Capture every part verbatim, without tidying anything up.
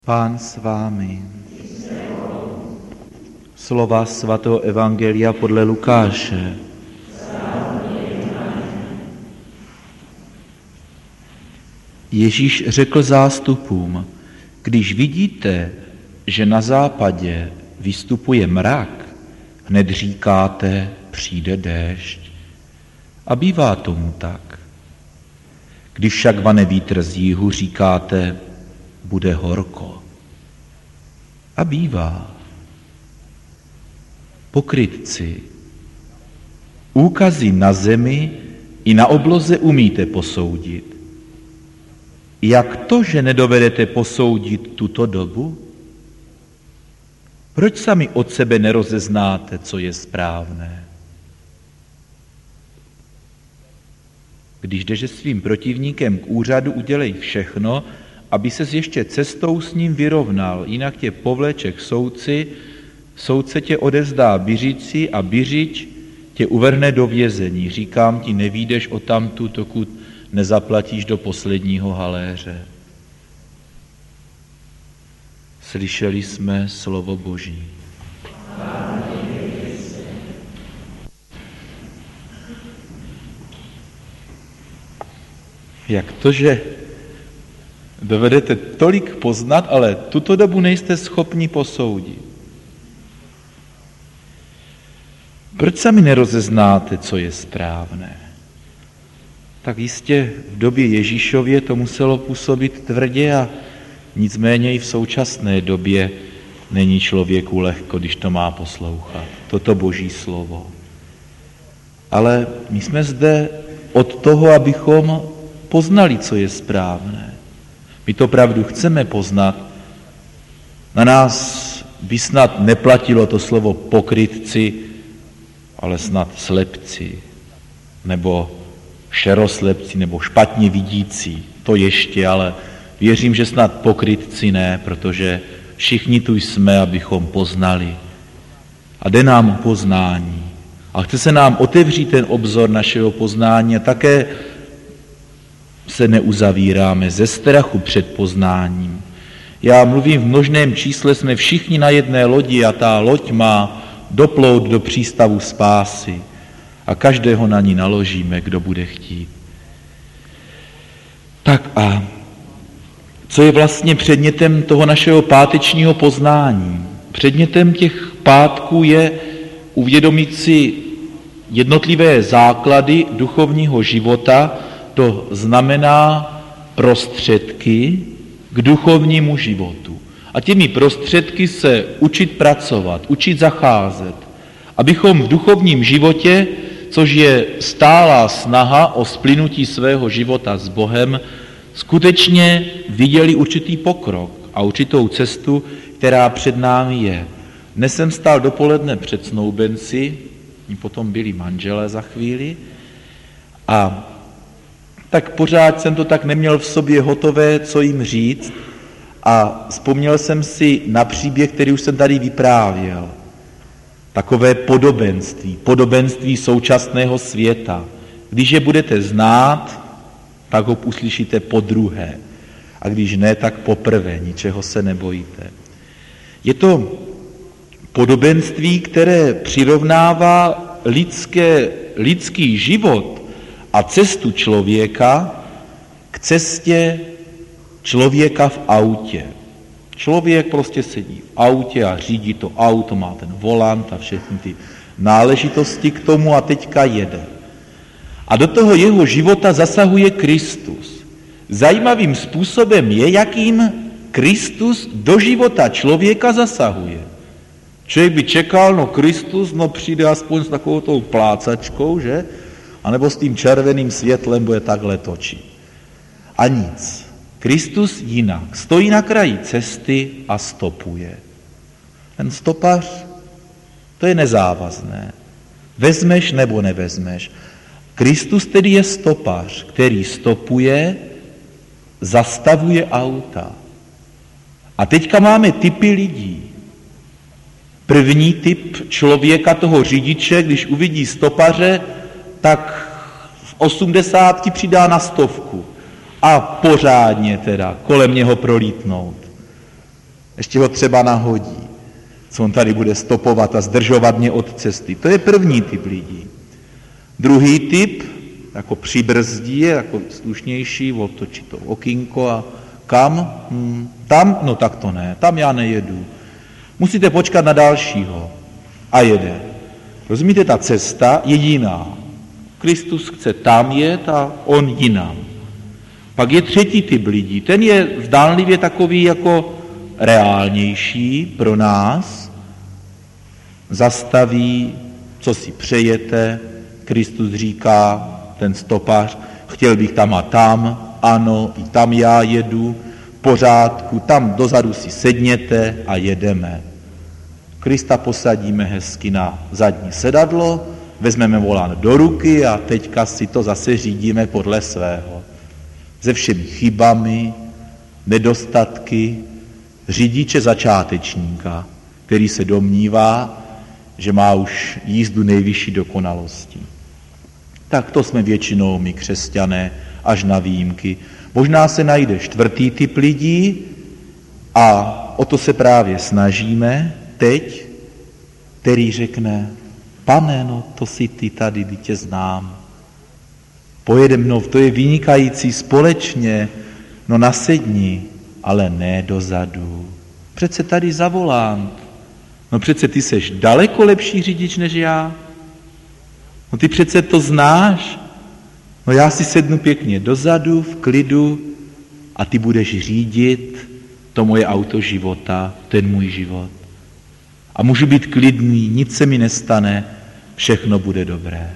Pán s vámi. Slova svatého evangelia podle Lukáše. Ježíš řekl zástupům: když vidíte, že na západě vystupuje mrak, hned říkáte, přijde déšť. A bývá tomu tak. Když však vane vítr z jihu, říkáte, bude horko. A bývá. Pokrytci, úkazy na zemi i na obloze umíte posoudit. Jak to, že nedovedete posoudit tuto dobu? Proč sami od sebe nerozeznáte, co je správné? Když jdeš svým protivníkem k úřadu, udělej všechno, aby ses ještě cestou s ním vyrovnal, jinak tě povleče k soudci, soudce tě odevzdá biřici a biřič tě uvrhne do vězení. Říkám ti, nevyjdeš odtamtud, dokud nezaplatíš do posledního haléře. Slyšeli jsme slovo Boží. Jak to, že dovedete tolik poznat, ale tuto dobu nejste schopni posoudit? Proč sami nerozeznáte, co je správné? Tak jistě v době Ježíšově to muselo působit tvrdě a nicméně i v současné době není člověku lehko, když to má poslouchat. Toto Boží slovo. Ale my jsme zde od toho, abychom poznali, co je správné. My to pravdu chceme poznat. Na nás by snad neplatilo to slovo pokrytci, ale snad slepci, nebo šeroslepci, nebo špatně vidící. To ještě, ale věřím, že snad pokrytci ne, protože všichni tu jsme, abychom poznali. A jde nám o poznání. A chce se nám otevřít ten obzor našeho poznání a také se neuzavíráme ze strachu před poznáním. Já mluvím v množném čísle, jsme všichni na jedné lodi a ta loď má doplout do přístavu spásy a každého na ní naložíme, kdo bude chtít. Tak a co je vlastně předmětem toho našeho pátečního poznání? Předmětem těch pátků je uvědomit si jednotlivé základy duchovního života, to znamená prostředky k duchovnímu životu. A těmi prostředky se učit pracovat, učit zacházet, abychom v duchovním životě, což je stálá snaha o splynutí svého života s Bohem, skutečně viděli určitý pokrok a určitou cestu, která před námi je. Dnes jsem stál dopoledne před snoubenci, potom byli manželé za chvíli, a tak pořád jsem to tak neměl v sobě hotové, co jim říct, a vzpomněl jsem si na příběh, který už jsem tady vyprávěl. Takové podobenství, podobenství současného světa. Když je budete znát, tak ho uslyšíte podruhé. A když ne, tak poprvé, ničeho se nebojíte. Je to podobenství, které přirovnává lidské, lidský život a cestu člověka k cestě člověka v autě. Člověk prostě sedí v autě a řídí to auto, má ten volant a všechny ty náležitosti k tomu a teďka jede. A do toho jeho života zasahuje Kristus. Zajímavým způsobem je, jakým Kristus do života člověka zasahuje. Člověk by čekal, no Kristus, no přijde aspoň s takovou tou plácačkou, že? A nebo s tím červeným světlem bude takhle točit. A nic. Kristus jinak. Stojí na kraji cesty a stopuje. Ten stopař, to je nezávazné. Vezmeš nebo nevezmeš. Kristus tedy je stopař, který stopuje, zastavuje auta. A teďka máme typy lidí. První typ člověka, toho řidiče, když uvidí stopaře, tak v osmdesátky přidá na stovku. A pořádně teda kolem něho prolítnout. Ještě ho třeba nahodí, co on tady bude stopovat a zdržovat mě od cesty. To je první typ lidí. Druhý typ, jako přibrzdí, jako slušnější, otočí to okýnko a kam? Hmm, tam? No tak to ne, tam já nejedu. Musíte počkat na dalšího. A jede. Rozumíte, ta cesta je jiná. Kristus chce tam jet a on jinam. Pak je třetí typ lidí. Ten je zdánlivě takový jako reálnější pro nás. Zastaví, co si přejete. Kristus říká, ten stopař, chtěl bych tam a tam, ano, i tam já jedu, v pořádku, tam dozadu si sedněte a jedeme. Krista posadíme hezky na zadní sedadlo, vezmeme volant do ruky a teďka si to zase řídíme podle svého. Se všemi chybami, nedostatky, řidiče začátečníka, který se domnívá, že má už jízdu nejvyšší dokonalosti. Tak to jsme většinou my křesťané, až na výjimky. Možná se najde čtvrtý typ lidí a o to se právě snažíme teď, který řekne, Pane, no to si ty tady, kdy tě znám. Pojede mnou, to je vynikající společně, no nasedni, ale ne dozadu. Přece tady za volant. No přece ty seš daleko lepší řidič než já. No ty přece to znáš. No já si sednu pěkně dozadu, v klidu a ty budeš řídit to moje auto života, ten můj život. A můžu být klidný, nic se mi nestane, všechno bude dobré.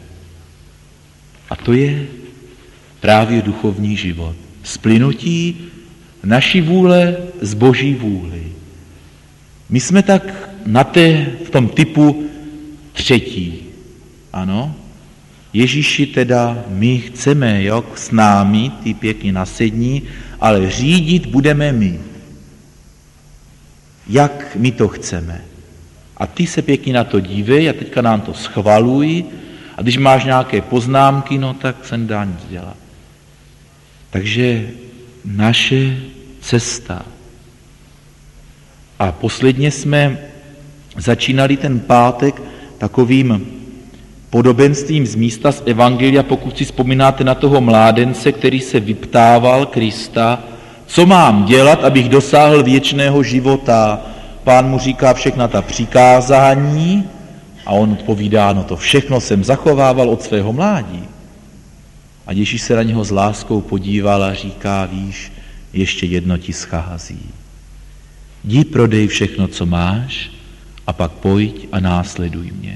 A to je právě duchovní život. Splynutí naší vůle z Boží vůli. My jsme tak na té, v tom typu třetí. Ano, Ježíši teda my chceme, jo, s námi, ty pěkně nasední, ale řídit budeme my. Jak my to chceme. A ty se pěkně na to dívej a teďka nám to schvaluj a když máš nějaké poznámky, no tak se nedá nic dělat. Takže naše cesta. A posledně jsme začínali ten pátek takovým podobenstvím z místa z Evangelia, pokud si vzpomínáte na toho mládence, který se vyptával Krista, co mám dělat, abych dosáhl věčného života. Pán mu říká všechna ta přikázání a on odpovídá, no to všechno jsem zachovával od svého mládí. A Ježíš se na něho s láskou podíval a říká, víš, ještě jedno ti schází. Jdi prodej všechno, co máš, a pak pojď a následuj mě.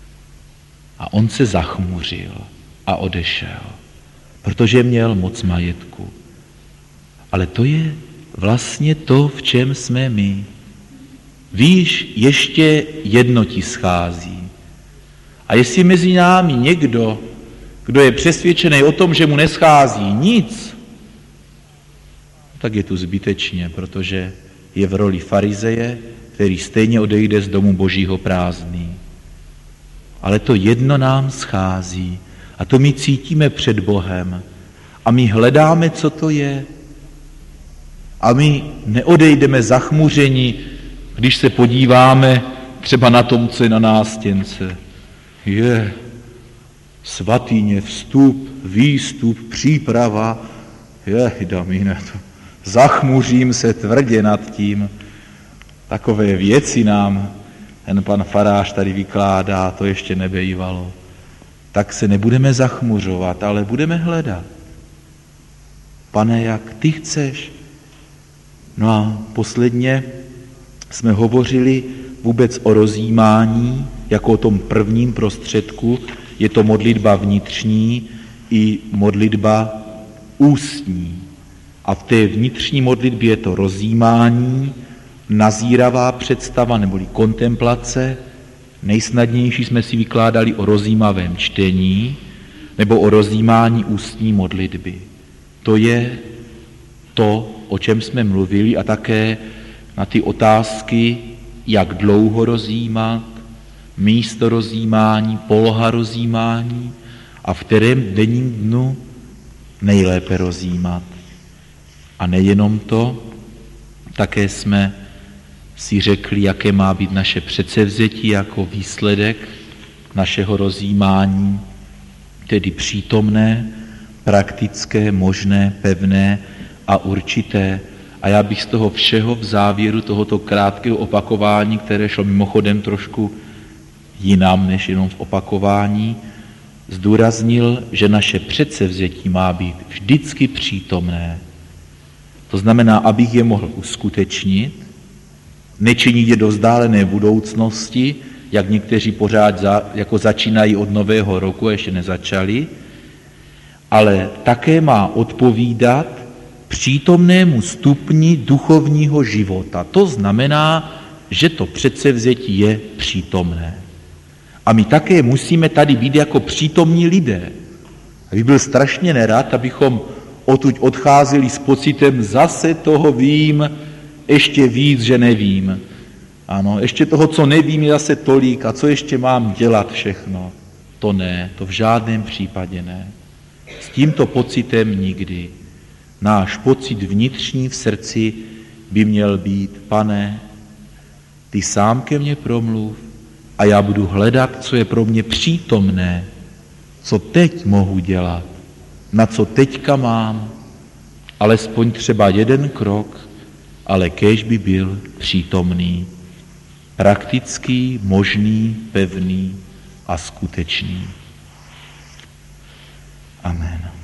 A on se zachmuřil a odešel, protože měl moc majetku. Ale to je vlastně to, v čem jsme my. Víš, ještě jedno ti schází. A jestli mezi námi někdo, kdo je přesvědčený o tom, že mu neschází nic, tak je tu zbytečně, protože je v roli farizeje, který stejně odejde z domu Božího prázdný. Ale to jedno nám schází a to my cítíme před Bohem a my hledáme, co to je. A my neodejdeme zachmuření, když se podíváme třeba na tom, co je na nástěnce. Je svatyně, vstup, výstup, příprava. Je, damine, to zachmuřím se tvrdě nad tím. Takové věci nám ten pan farář tady vykládá, to ještě nebejvalo. Tak se nebudeme zachmuřovat, ale budeme hledat. Pane, jak ty chceš? No a posledně jsme hovořili vůbec o rozjímání, jako o tom prvním prostředku. Je to modlitba vnitřní i modlitba ústní. A v té vnitřní modlitbě je to rozjímání, nazíravá představa neboli kontemplace. Nejsnadnější jsme si vykládali o rozjímavém čtení nebo o rozjímání ústní modlitby. To je to, o čem jsme mluvili a také na ty otázky, jak dlouho rozjímat, místo rozjímání, poloha rozjímání a v kterém denním dnu nejlépe rozjímat. A nejenom to, také jsme si řekli, jaké má být naše předsevzetí jako výsledek našeho rozjímání, tedy přítomné, praktické, možné, pevné a určité. A já bych z toho všeho v závěru tohoto krátkého opakování, které šlo mimochodem trošku jinam než jenom v opakování, zdůraznil, že naše předsevzetí má být vždycky přítomné. To znamená, abych je mohl uskutečnit, nečinit je do vzdálené budoucnosti, jak někteří pořád za, jako začínají od nového roku a ještě nezačali, ale také má odpovídat přítomnému stupni duchovního života. To znamená, že to předsevzetí je přítomné. A my také musíme tady být jako přítomní lidé. A bych byl strašně nerad, abychom odtud odcházeli s pocitem, zase toho vím, ještě víc, že nevím. Ano, ještě toho, co nevím, je zase tolik a co ještě mám dělat všechno. To ne, to v žádném případě ne. S tímto pocitem nikdy. Náš pocit vnitřní v srdci by měl být, Pane, ty sám ke mně promluv a já budu hledat, co je pro mě přítomné, co teď mohu dělat, na co teďka mám, alespoň třeba jeden krok, ale kéž by byl přítomný, praktický, možný, pevný a skutečný. Amen.